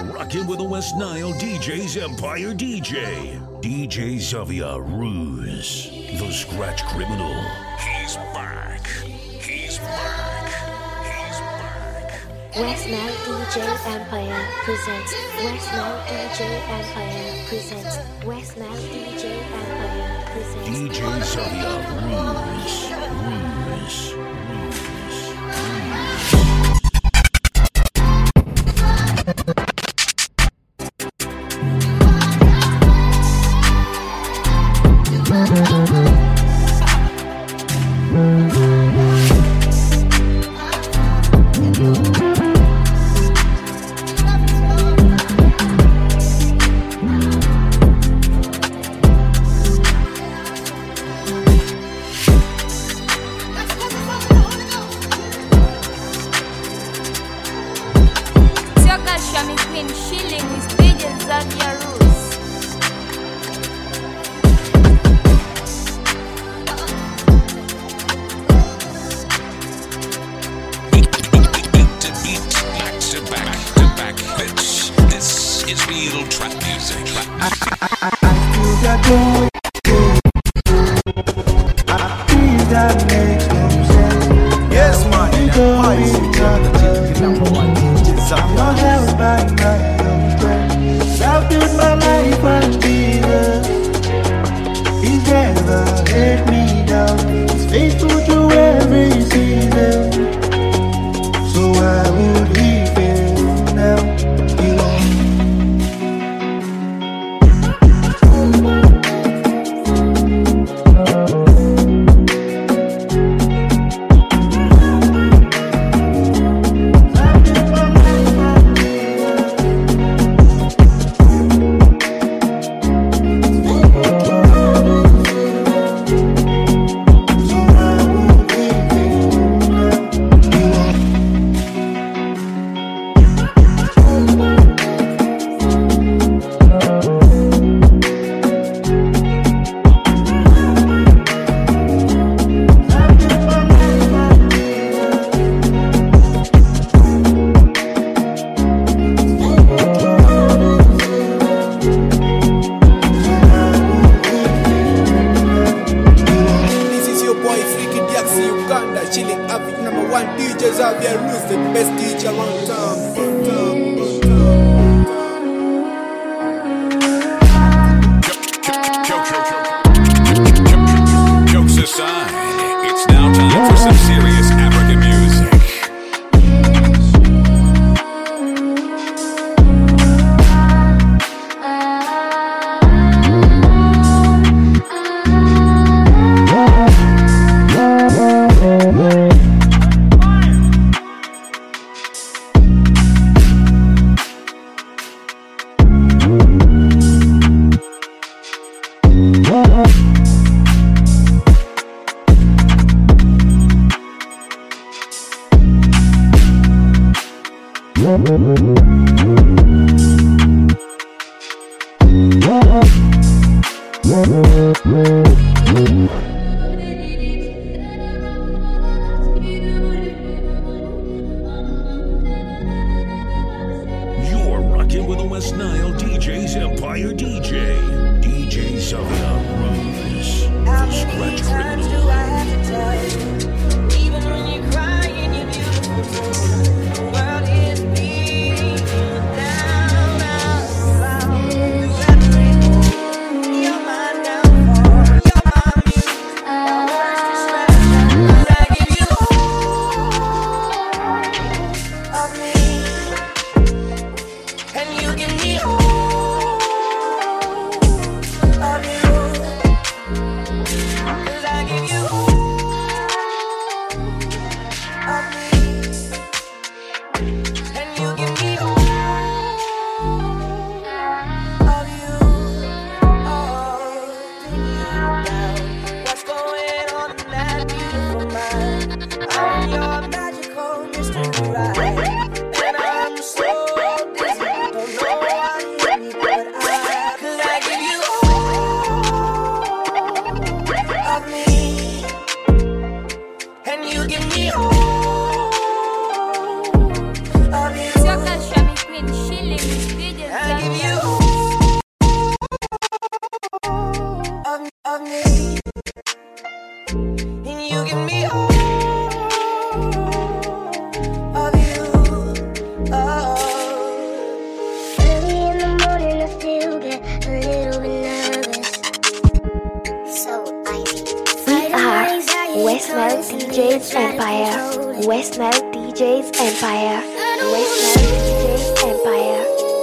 rocking with the West Nile DJ's Empire DJ. DJ Xavier Ruse, the Scratch Criminal. He's back. He's back. He's back. West Nile DJ Empire presents. West Nile DJ Empire presents. West Nile DJ Empire presents. DJ Xavier Ruse. Ruse. You're rocking with the West Nile DJ's Empire DJ. DJ Xavier Ruse, the Scratch Criminal. West Nile DJs Empire. West Nile DJs Empire.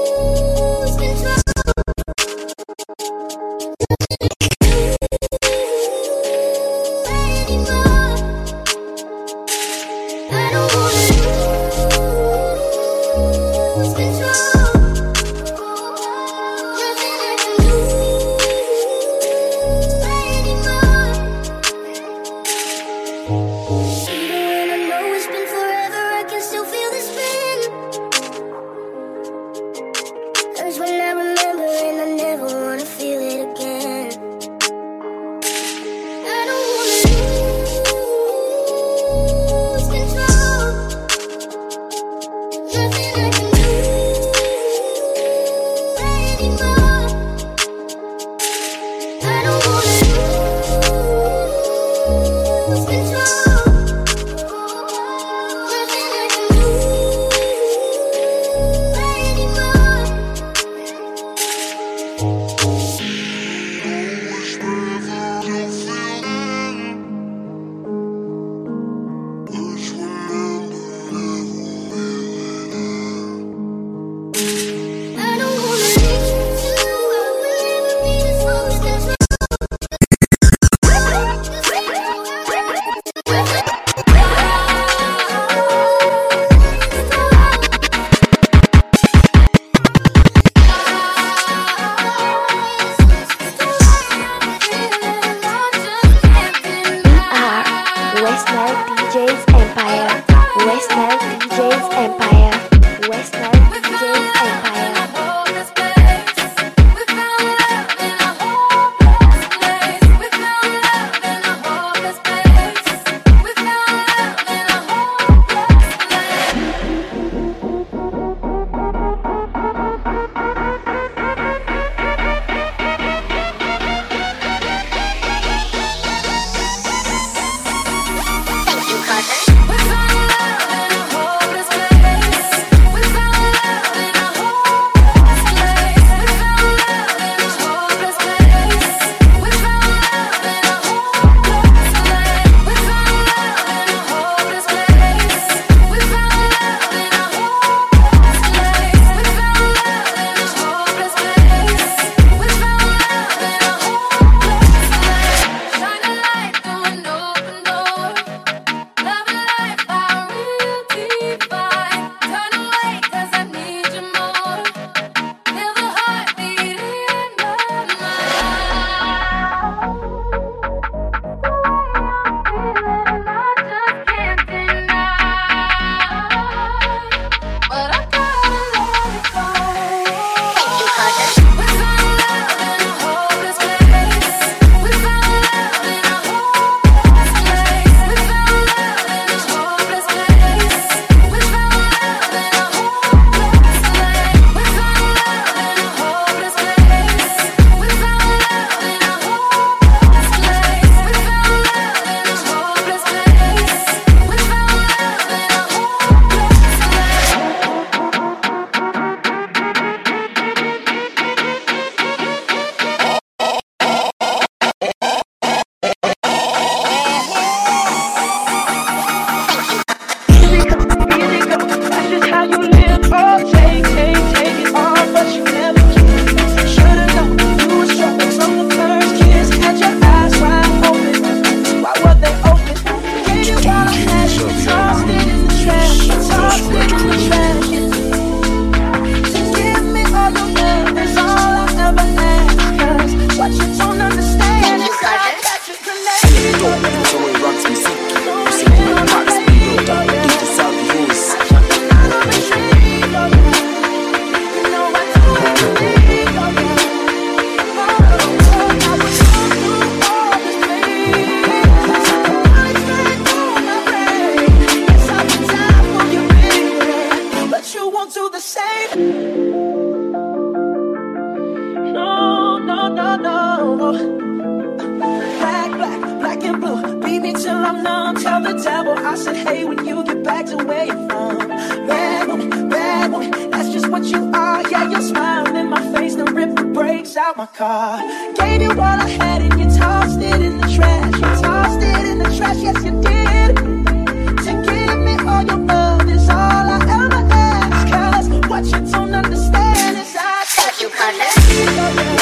Out my car, gave you all I had and you tossed it in the trash. You tossed it in the trash, yes you did. To give me understand is I got you covered.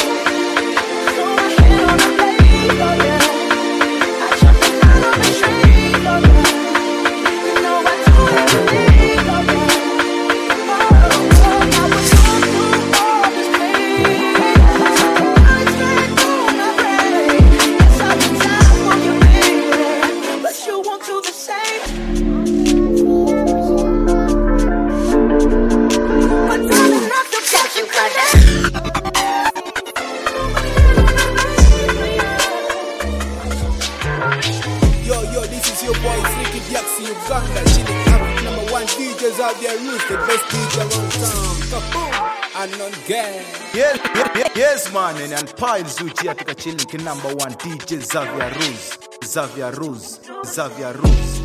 Uganda, chilling Africa, #1 DJs out there, Roos, the best DJ around town. Kaboom! And on gang. Yes, man, and Piles Uchi atika chilling ki #1 DJ Xavier Roos. Xavier Roos. Xavier Roos.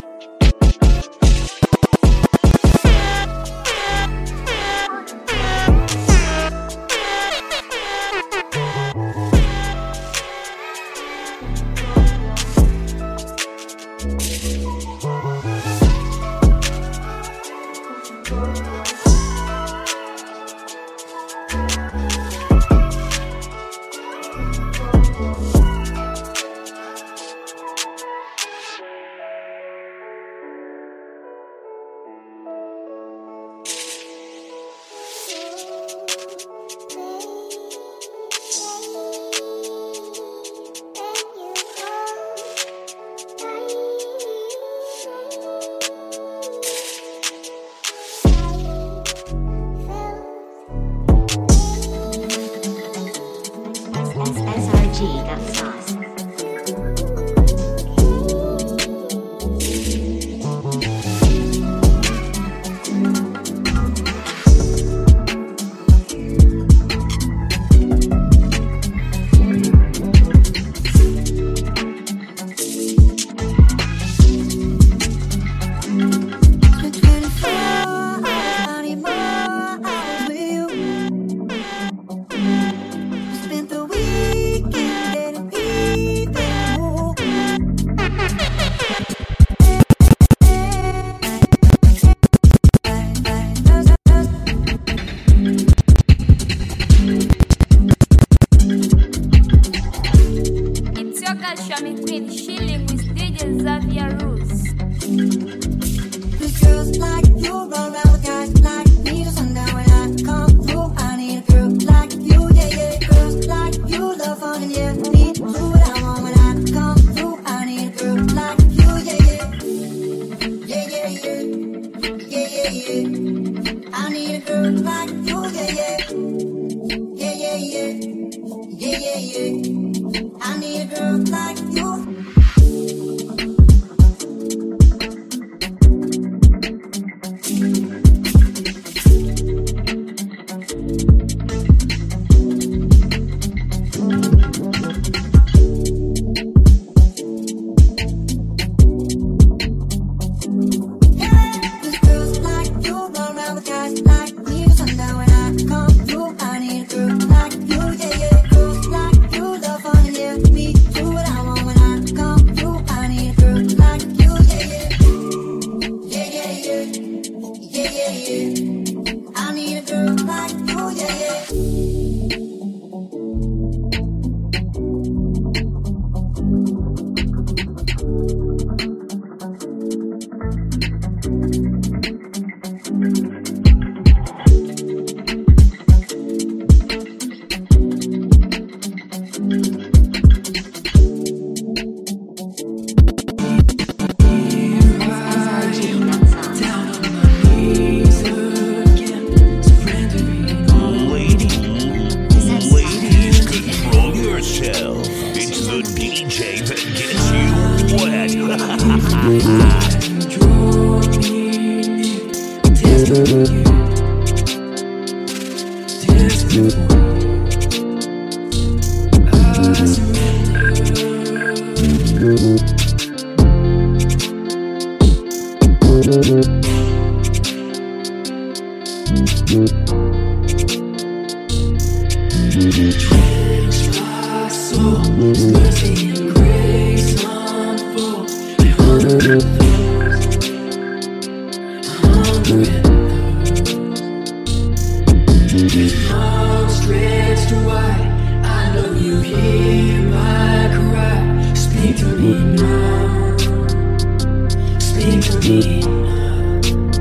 With arms stretched wide, I know you hear my cry. Speak to me now. Speak to me now.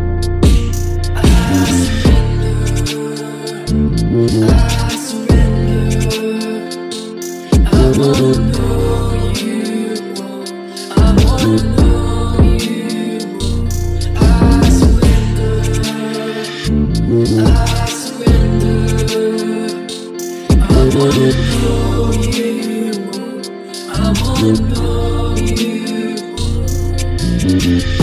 I surrender. I wanna know you more. I wanna know you more. I surrender. I surrender. I wanna know you more. I wanna know you more.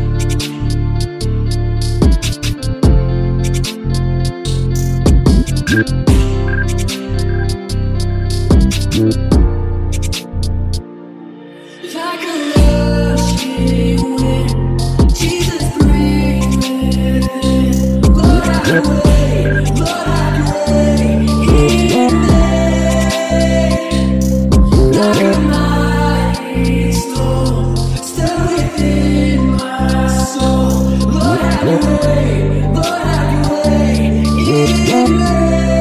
Like a rushing wind, Jesus breathing. Lord, have your way, Lord, have your way in me. Like a mighty storm, stir within my soul. Lord, have your way, Lord, have your way in me.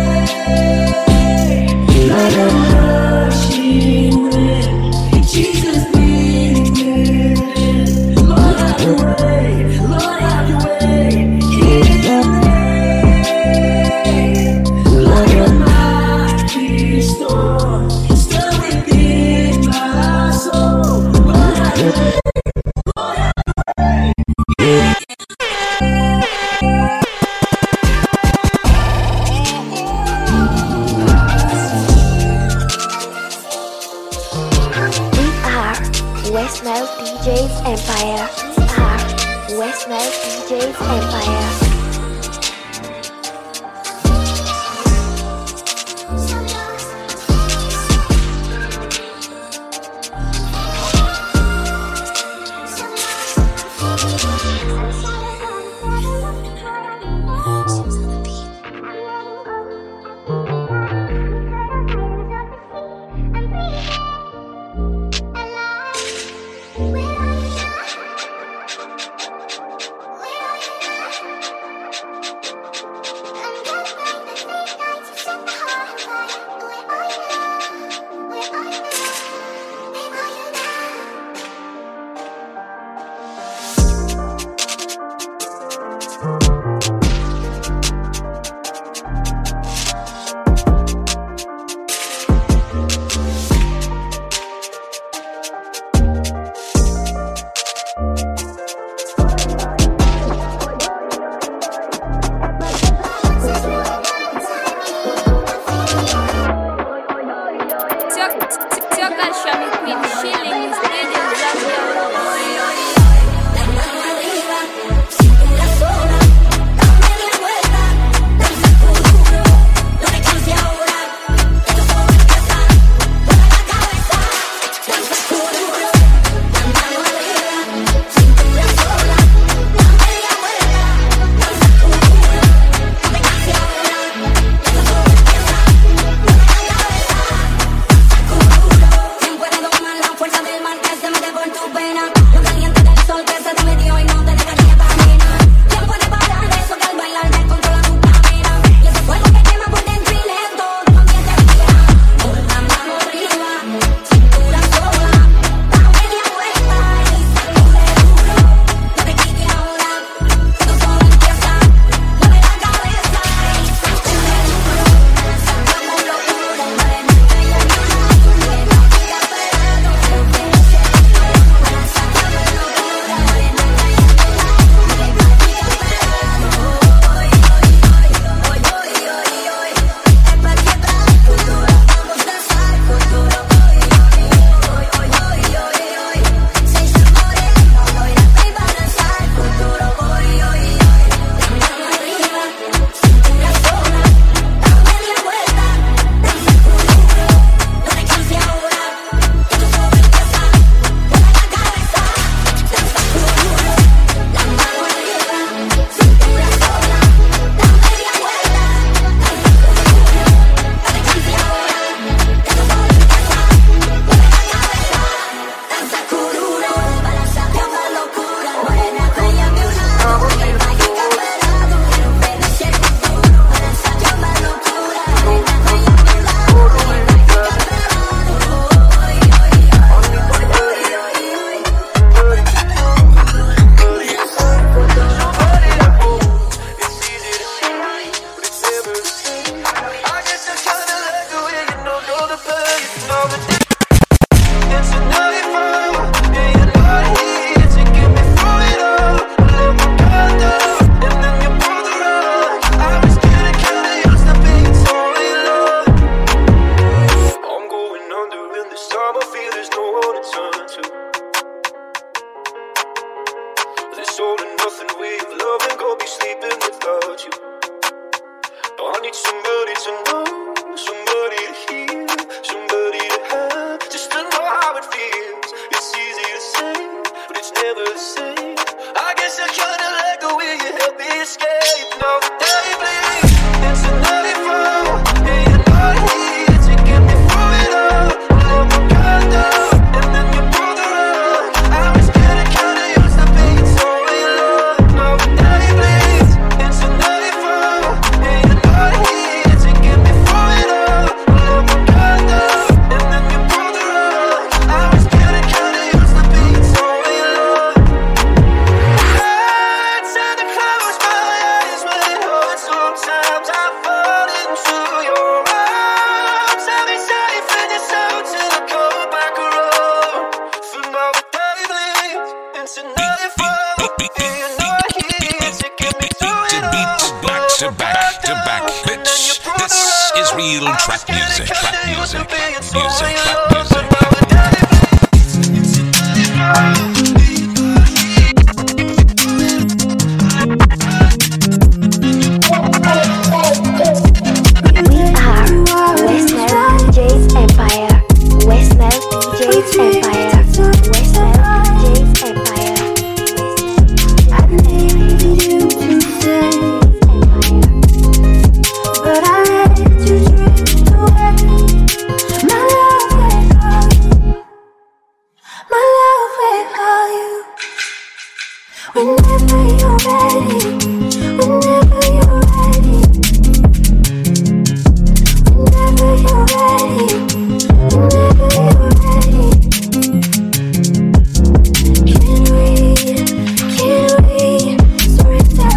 Like a rushing wind, Jesus breathing. Lord, have your way, Lord, have your way in me. Like a mighty storm, stir within my soul. Lord, have your way, Lord, have your way. West Nile DJs Empire. We are West Nile DJs Empire. somebody to know, somebody to hear, somebody to have, just to know how it feels. It's easy to say, but it's never the same. I guess I kinda like the way you help me escape. Now the day bleeds into nightfall, and you're not here to get me through it all. Let my guard down, and then you pull the rug. I was getting kinda used to being so in love. Now the day bleeds into nightfall, and you're not here to get me through it all. Let my guard down, and then you pull the rug. I was getting kinda used to being so in love. I tend to close my eyes when it hurts. Sometimes I fall into your arms. I'll be safe in your soul till I come back around. For now the day bleeds into nightfall, and you're not here to get me through it all. Back to back to back. This is real trap music. Trap music. Music. Trap music. We are Westmel DJ's Empire. Westmel DJ's Empire. Westmel DJ's Empire. I needed you to stay, but I let you drift away. My love will call you. My love will call you. Whenever you're ready. Whenever you're ready. Whenever you're ready. Whenever you're ready. Can we surrender?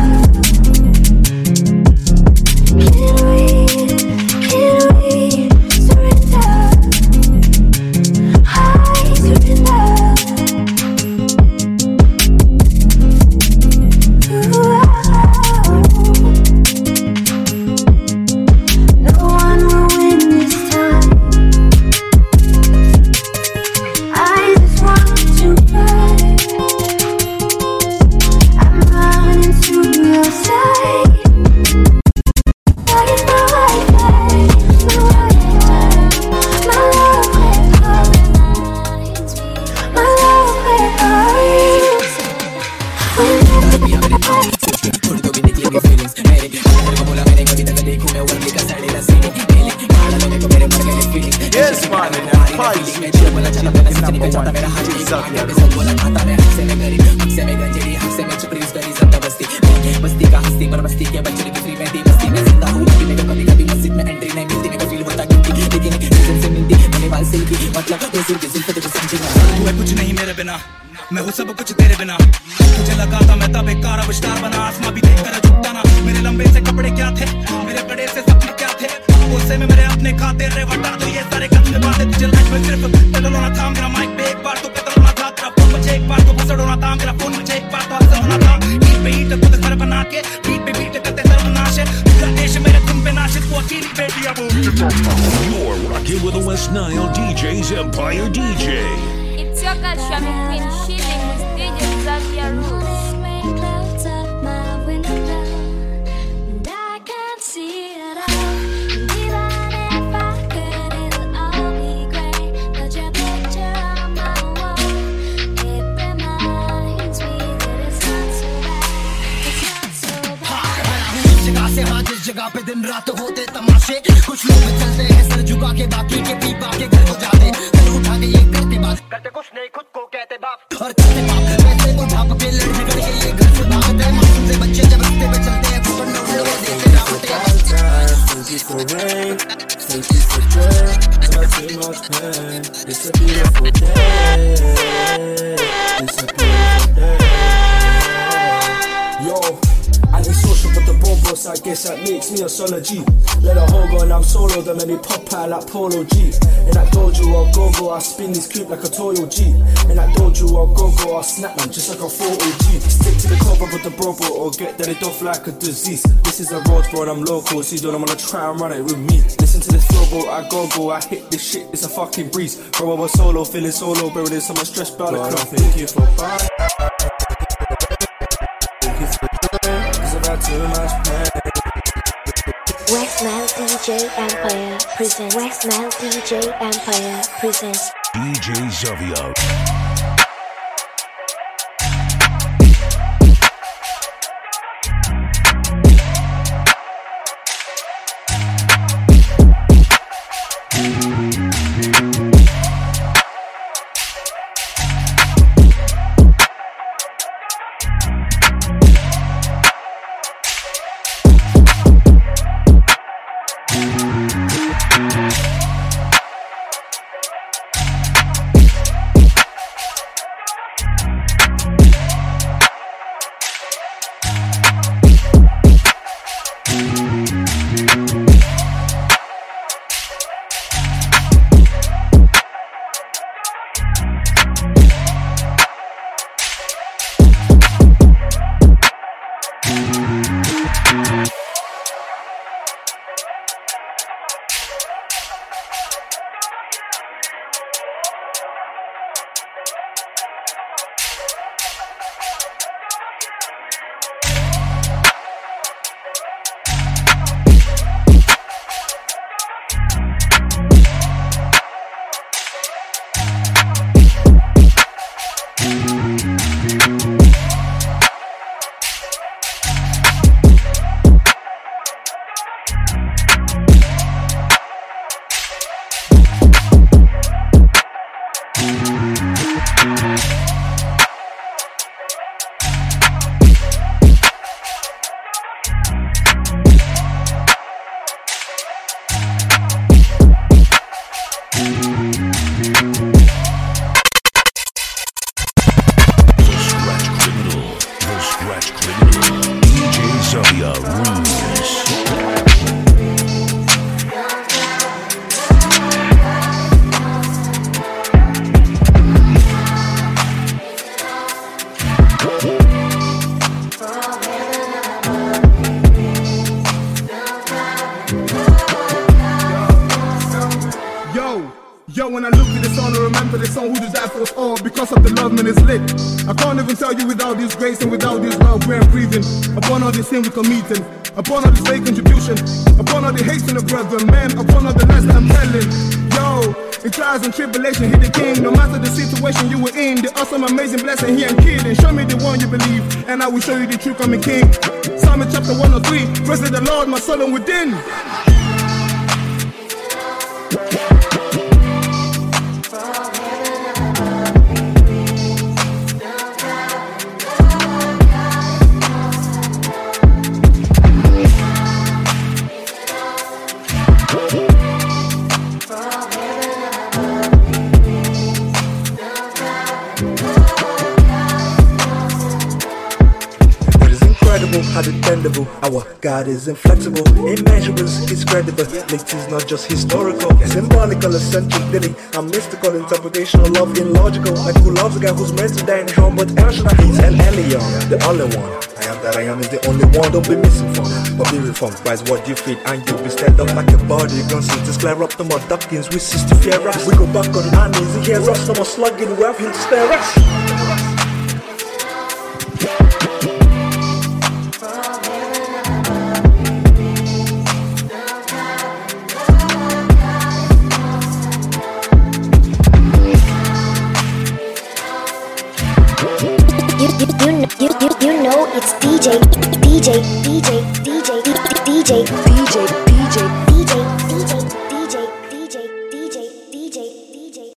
Can we surrender? I surrender. No one will win this time. I just want to cry. I'm running to your side. But it's my right way, my right way. My love will call you. My love will call you. Yes, man, and Piles Zuchi at the chilling number one DJ Xavier Rose. कुछ नहीं मेरे बिना, मैं हूँ सब कुछ तेरे बिना. तुझे लगा था मैं तब एक कार अविष्कार बना, आसमां भी देख कर झुकता ना. मेरे लंबे से कपड़े क्या थे, मेरे बड़े से सपने क्या थे. गुस्से में मेरे अपने खाते रे वटा दो ये सारे कच्चे बातें. तुझे लाइफ में सिर्फ पेट्रोल था मेरा माइक पे एक बार तो पेट्रोल था तेरा फोन मुझे एक बार तो बसड़ोना था मेरा फोन मुझे एक बार तो हंसर होना था. बीट पे हीट खुद घर बना के बीट पे बीट करते सर्वनाश है. पूरा देश मेरे तुम पे नाशित वो अकेली बेटी अब. You're rocking with the West Nile DJ's Empire DJ. It's your girl Shami Queen chilling with DJ Xavier Rose. जगह पे दिन रात होते तमाशे. कुछ लोग चलते हैं सर झुका के, बाकी के पी पा के घर को जाते. सर उठा के ये करते बात करते कुछ नहीं, खुद को कहते बाप और कहते बाप. वैसे उठा के लड़ने करके ये घर से भागते हैं. मासूम से बच्चे जब रास्ते पे चलते हैं फुकड़ में उड़े देते रावते हैं. Thank you for rain, thank you for joy. Not too much pain. It's a beautiful day. It's a beautiful day. Yo. I ain't social but the bobo, so I guess that makes me a solid G. Let a hoe go and I'm solo, then let me pop out like Polo G. In that dojo I'll go, I spin this coupe like a Toyo G. In that dojo I'll go, I'll snap them just like a 4OG. Stick to the cover with the bro or get dead off like a disease. This is a road bro and I'm local, so you don't wanna try and run it with me. Listen to this flow bro, I go, I hit this shit, it's a fucking breeze. Bro, I was solo, feeling solo, bro, there's so much stress about the club. Thank you for bye. Too much pain. Westmail DJ Empire presents. Westmail DJ Empire presents. DJ Xavier. Yo, when I look at this song, I remember this song who does that for us all. Because of the love, man, it's lit. I can't even tell you without this grace and without this love, we're breathing. Upon all this sin we committing, upon all this fake contribution, upon all the hate in the brethren, man, upon all the lies that I'm telling. Yo, in trials and tribulation, hit the king. No matter the situation you were in, the awesome, amazing blessing, he ain't kidding. Show me the one you believe, and I will show you the truth, I'm a king. Psalm chapter 103, praise the Lord, my soul and within. How dependable, our God is inflexible, immeasurable, he's credible, it is not just historical, symbolical, eccentric, dilly, a mystical interpretation of love, illogical, like who loves a guy who's meant to die in hell, but El Shaddai, he's El Elyon, the only one, I am that I am is the only one, don't be misinformed, but be reformed, rise what you feed, and you'll be stand up like a body, you can see this clear up, the more duckings, we cease to fear us, we go back on our knees, he hears us, no more slugging, we have him to spare us. You know it's DJ